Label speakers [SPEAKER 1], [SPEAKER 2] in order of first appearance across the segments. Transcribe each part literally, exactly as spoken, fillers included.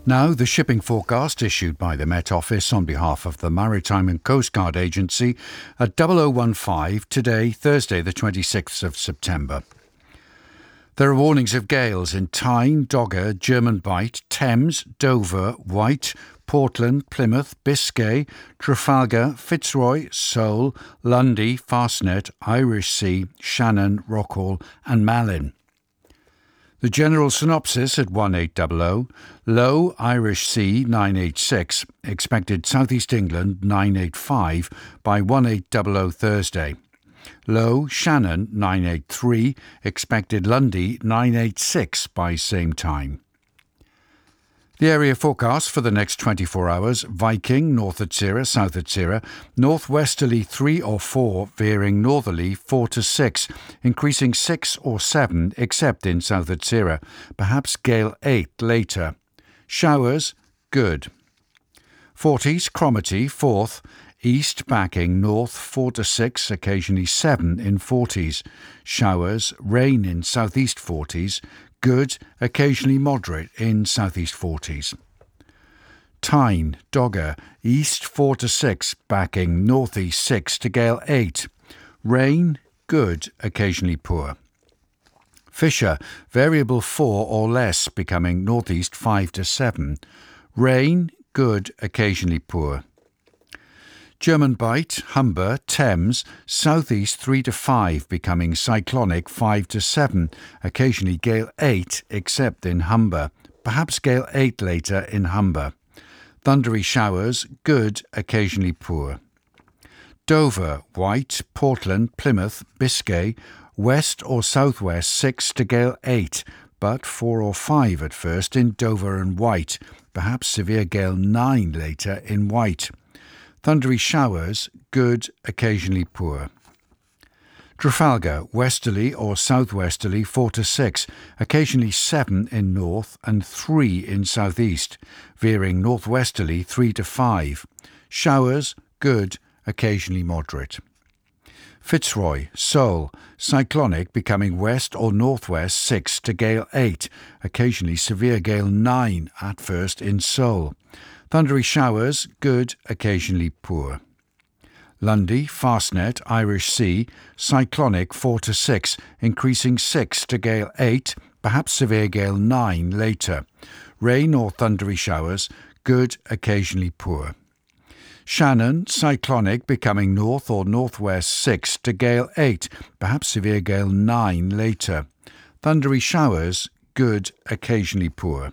[SPEAKER 1] Now, the shipping forecast issued by the Met Office on behalf of the Maritime and Coast Guard Agency at double oh one five today, Thursday the twenty-sixth of September. There are warnings of gales in Tyne, Dogger, German Bight, Thames, Dover, Wight, Portland, Plymouth, Biscay, Trafalgar, Fitzroy, Seoul, Lundy, Fastnet, Irish Sea, Shannon, Rockall and Malin. The general synopsis at eighteen hundred, low Irish Sea nine eighty-six, expected southeast England nine eighty-five by eighteen hundred Thursday. Low Shannon nine eighty-three, expected Lundy nine eighty-six by same time. The area forecast for the next twenty-four hours: Viking, north at Sierra, south at Sierra, northwesterly three or four, veering northerly four to six, increasing six or seven except in south at Sierra, perhaps gale eight later. Showers, good. Forties, Cromarty, fourth, east backing north four to six, occasionally seven in forties. Showers, rain in southeast forties, good, occasionally moderate in southeast forties. Tyne, Dogger, east four to six, backing northeast six to gale eight. Rain, good, occasionally poor. Fisher, variable four or less, becoming northeast five to seven. Rain, good, occasionally poor. German Bight, Humber, Thames, southeast three to five, becoming cyclonic five to seven, occasionally gale eight except in Humber, perhaps gale eight later in Humber. Thundery showers, good, occasionally poor. Dover, Wight, Portland, Plymouth, Biscay, west or southwest six to gale eight, but four or five at first in Dover and Wight, perhaps severe gale nine later in Wight. Thundery showers, good, occasionally poor. Trafalgar, westerly or southwesterly four to six, occasionally seven in north and three in southeast, veering northwesterly three to five. Showers, good, occasionally moderate. Fitzroy, Seoul, cyclonic becoming west or northwest six to gale eight, occasionally severe gale nine at first in Seoul. Thundery showers, good, occasionally poor. Lundy, Fastnet, Irish Sea, cyclonic four to six, increasing six to gale eight, perhaps severe gale nine later. Rain or thundery showers, good, occasionally poor. Shannon, cyclonic becoming north or northwest six to gale eight, perhaps severe gale nine later. Thundery showers, good, occasionally poor.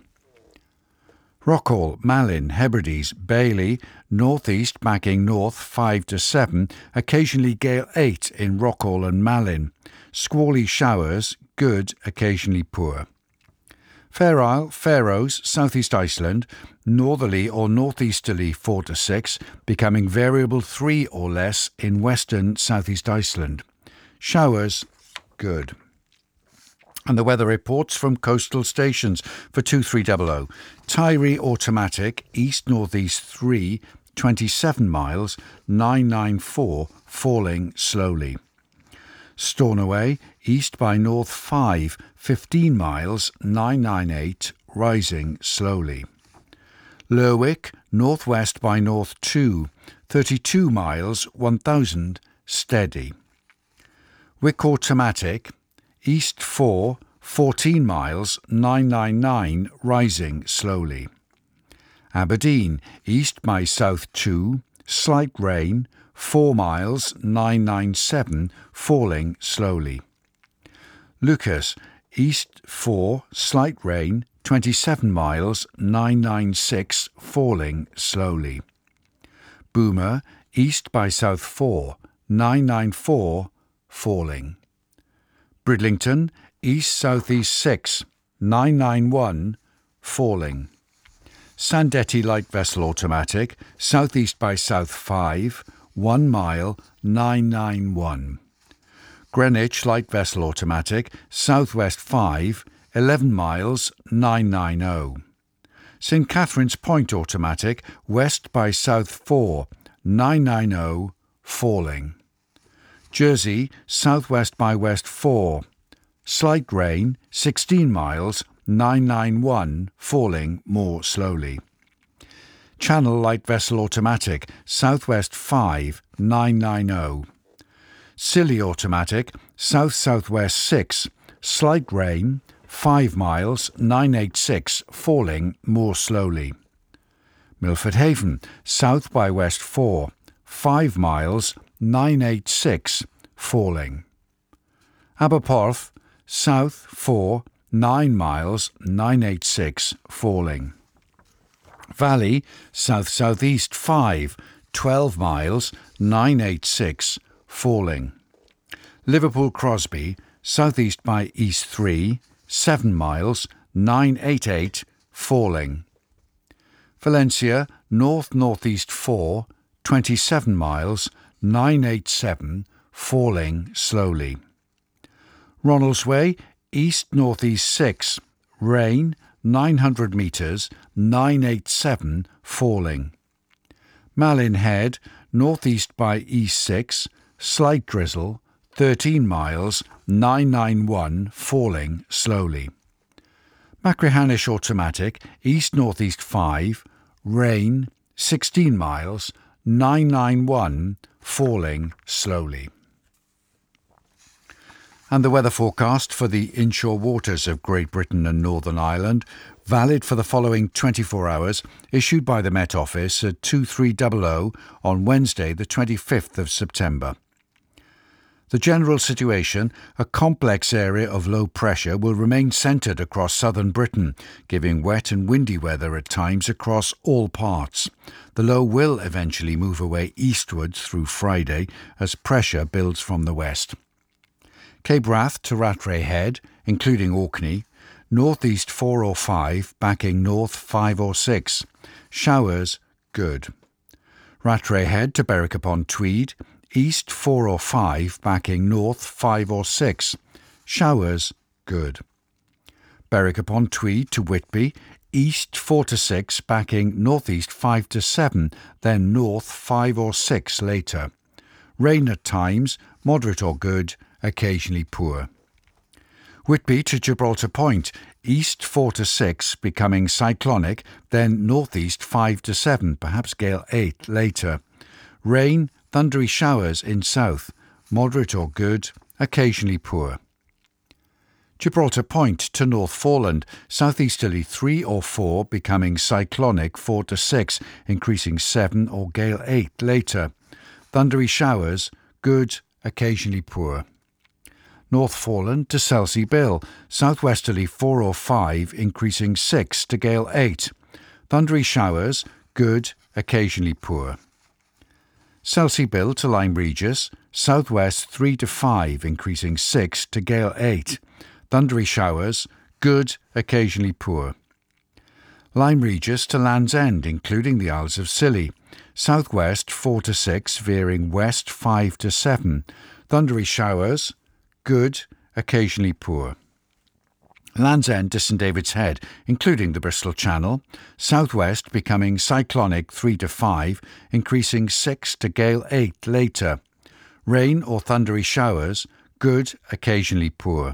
[SPEAKER 1] Rockall, Malin, Hebrides, Bailey, northeast backing north five to seven, occasionally gale eight in Rockall and Malin. Squally showers, good, occasionally poor. Fair Isle, Faroes, southeast Iceland, northerly or northeasterly four to six, becoming variable three or less in western southeast Iceland. Showers, good. And the weather reports from coastal stations for two three hundred. Tyree automatic, east-northeast three, twenty-seven miles, nine ninety-four, falling slowly. Stornoway, east by north five, fifteen miles, nine ninety-eight, rising slowly. Lerwick, northwest by north two, thirty-two miles, one thousand, steady. Wick automatic, east four, fourteen miles, nine ninety-nine, rising slowly. Aberdeen, east by south two, slight rain, four miles, nine ninety-seven, falling slowly. Lucas, east four, slight rain, twenty-seven miles, nine ninety-six, falling slowly. Boomer, east by south four, nine ninety-four, falling. Bridlington, east-southeast six, nine ninety-one, falling. Sandetti light vessel automatic, southeast by south five, one mile, nine ninety-one. Greenwich light vessel automatic, southwest five, eleven miles, nine ninety. Saint Catherine's Point automatic, west by south four, nine ninety, falling. Jersey, southwest by west four, slight rain, sixteen miles, nine nine one, falling more slowly. Channel light vessel automatic, southwest five, nine nine zero. Scilly automatic, south-southwest six, slight rain, five miles, nine eight six, falling more slowly. Milford Haven, south by west four, five miles, nine eight six, falling. Aberporth, south four, nine miles, nine eight six, falling. Valley, south-southeast five, twelve miles, nine eight six, falling. Liverpool Crosby, southeast by east three, seven miles, nine eight eight, falling. Valencia, north-northeast four, twenty-seven miles, nine eight seven, falling slowly. Ronaldsway, east-northeast six, rain, nine hundred metres, nine eight seven, falling. Malin Head, northeast by east six, slight drizzle, thirteen miles, nine nine one, falling slowly. Machrihanish automatic, east-northeast five, rain, sixteen miles, nine nine one, falling slowly. And the weather forecast for the inshore waters of Great Britain and Northern Ireland, valid for the following twenty-four hours, issued by the Met Office at two three hundred on Wednesday the twenty-fifth of September. The general situation, a complex area of low pressure, will remain centred across southern Britain, giving wet and windy weather at times across all parts. The low will eventually move away eastwards through Friday as pressure builds from the west. Cape Wrath to Rattray Head, including Orkney, northeast four or five, backing north five or six. Showers, good. Rattray Head to Berwick upon Tweed, east four or five, backing north five or six. Showers, good. Berwick upon Tweed to Whitby, east four to six, backing northeast five to seven, then north five or six later. Rain at times, moderate or good, occasionally poor. Whitby to Gibraltar Point, east four to six, becoming cyclonic, then northeast five to seven, perhaps gale eight later. Rain, thundery showers in south, moderate or good, occasionally poor. Gibraltar Point to North Foreland, southeasterly three or four, becoming cyclonic four to six, increasing seven or gale eight later. Thundery showers, good, occasionally poor. North Foreland to Selsey Bill, southwesterly four or five, increasing six to gale eight. Thundery showers, good, occasionally poor. Selsey Bill to Lyme Regis, southwest three to five, increasing six to gale eight. Thundery showers, good, occasionally poor. Lyme Regis to Land's End, including the Isles of Scilly, southwest four to six, veering west five to seven. Thundery showers, good, occasionally poor. Land's End to St David's Head, including the Bristol Channel, southwest becoming cyclonic three to five, increasing six to gale eight later. Rain or thundery showers, good, occasionally poor.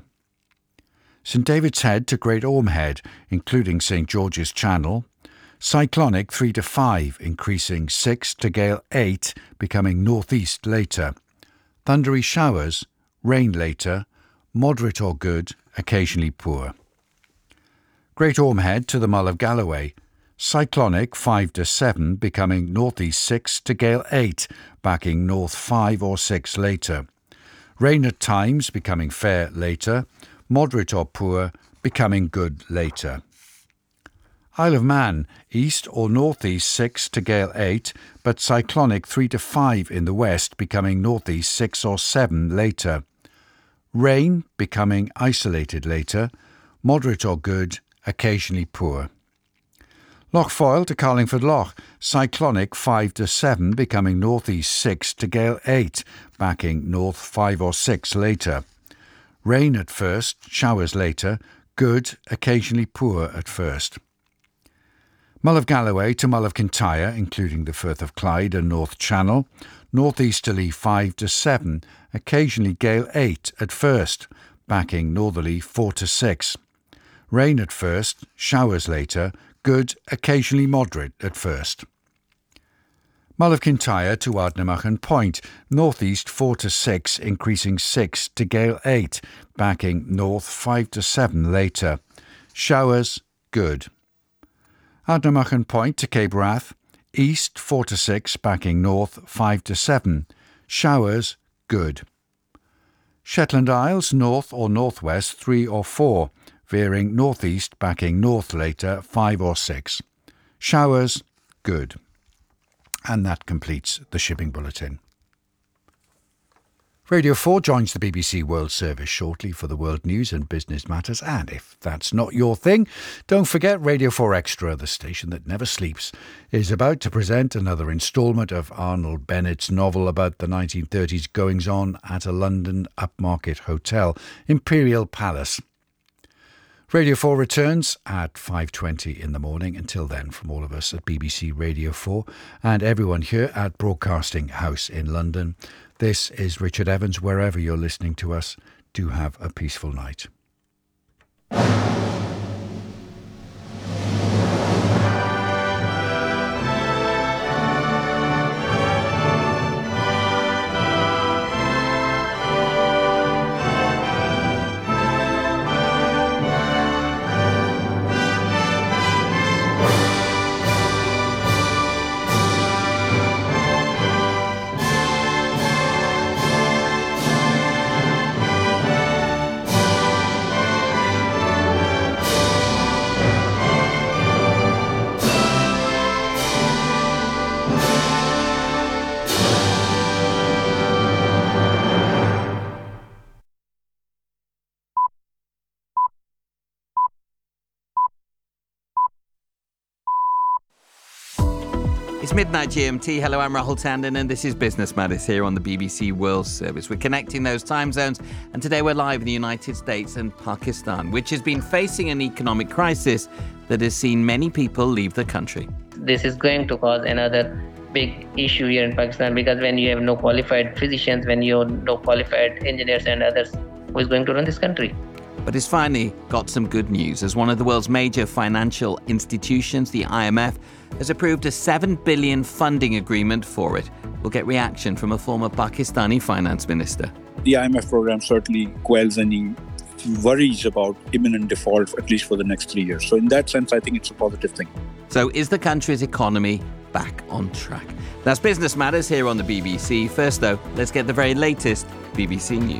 [SPEAKER 1] St David's Head to Great Orme Head, including St George's Channel, cyclonic three to five, increasing six to gale eight, becoming northeast later. Thundery showers, rain later, moderate or good, occasionally poor. Great Orme Head to the Mull of Galloway, cyclonic five to seven, becoming northeast six to gale eight, backing north five or six later. Rain at times, becoming fair later, moderate or poor, becoming good later. Isle of Man, east or northeast six to gale eight, but cyclonic three to five in the west, becoming northeast six or seven later. Rain becoming isolated later, moderate or good, occasionally poor. Loch Foyle to Carlingford Loch, cyclonic five to seven, becoming northeast six to gale eight, backing north five or six later. Rain at first, showers later, good, occasionally poor at first. Mull of Galloway to Mull of Kintyre, including the Firth of Clyde and North Channel, northeasterly five to seven, occasionally gale eight at first, backing northerly four to six. Rain at first, showers later, good, occasionally moderate at first. Mull of Kintyre to Ardnamurchan Point, northeast four to six, increasing six to gale eight, backing north five to seven later. Showers, good. Ardnamurchan Point to Cape Wrath, east four to six, backing north five to seven. Showers, good. Shetland Isles, north or northwest three or four, veering northeast, backing north later five or six. Showers, good. And that completes the shipping bulletin. Radio four joins the B B C World Service shortly for the world news and business matters. And if that's not your thing, don't forget Radio four Extra, the station that never sleeps, is about to present another instalment of Arnold Bennett's novel about the nineteen thirties goings-on at a London upmarket hotel, Imperial Palace. Radio four returns at five twenty in the morning. Until then, from all of us at B B C Radio four and everyone here at Broadcasting House in London, this is Richard Evans. Wherever you're listening to us, do have a peaceful night.
[SPEAKER 2] It's midnight G M T. Hello, I'm Rahul Tandon, and this is Business Matters here on the B B C World Service. We're connecting those time zones, and today we're live in the United States and Pakistan, which has been facing an economic crisis that has seen many people leave the country.
[SPEAKER 3] This is going to cause another big issue here in Pakistan, because when you have no qualified physicians, when you have no qualified engineers and others, who is going to run this country?
[SPEAKER 2] But it's finally got some good news, as one of the world's major financial institutions, the I M F, has approved a seven billion dollars funding agreement for it. We'll get reaction from a former Pakistani finance minister.
[SPEAKER 4] The I M F program certainly quells any worries about imminent default, at least for the next three years. So in that sense, I think it's a positive thing.
[SPEAKER 2] So is the country's economy back on track? That's Business Matters here on the B B C. First, though, let's get the very latest B B C News.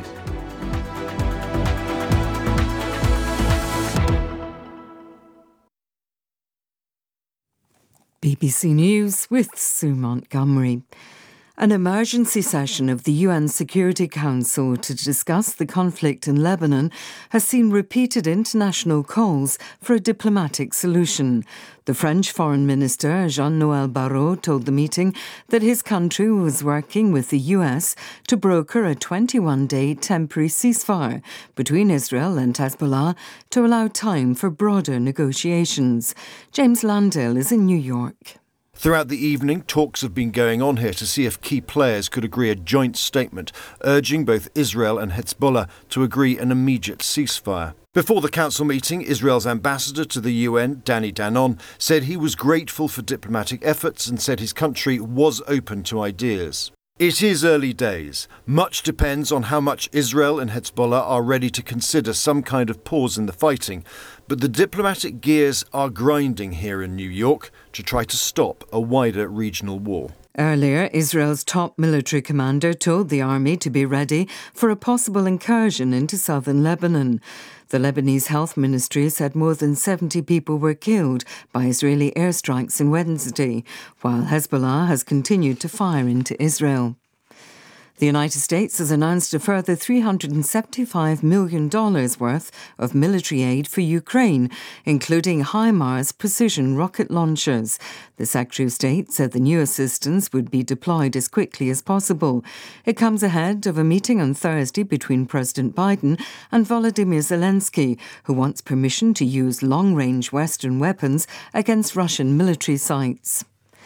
[SPEAKER 5] B B C News with Sue Montgomery. An emergency session of the U N Security Council to discuss the conflict in Lebanon has seen repeated international calls for a diplomatic solution. The French Foreign Minister, Jean-Noël Barrot, told the meeting that his country was working with the U S to broker a twenty-one day temporary ceasefire between Israel and Hezbollah to allow time for broader negotiations. James Landale is in New York.
[SPEAKER 6] Throughout the evening, talks have been going on here to see if key players could agree a joint statement, urging both Israel and Hezbollah to agree an immediate ceasefire. Before the council meeting, Israel's ambassador to the U N, Danny Danon, said he was grateful for diplomatic efforts and said his country was open to ideas. It is early days. Much depends on how much Israel and Hezbollah are ready to consider some kind of pause in the fighting, but the diplomatic gears are grinding here in New York to try to stop a wider regional war.
[SPEAKER 5] Earlier, Israel's top military commander told the army to be ready for a possible incursion into southern Lebanon. The Lebanese Health Ministry said more than seventy people were killed by Israeli airstrikes on Wednesday, while Hezbollah has continued to fire into Israel. The United States has announced a further three hundred seventy-five million dollars worth of military aid for Ukraine, including HIMARS precision rocket launchers. The Secretary of State said the new assistance would be deployed as quickly as possible. It comes ahead of a meeting on Thursday between President Biden and Volodymyr Zelensky, who wants permission to use long-range Western weapons against Russian military sites.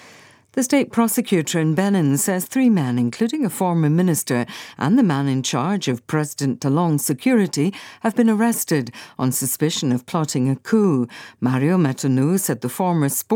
[SPEAKER 5] The state prosecutor in Benin says three men, including a former minister and the man in charge of President Talon's security, have been arrested on suspicion of plotting a coup. Mario Metonou said the former sports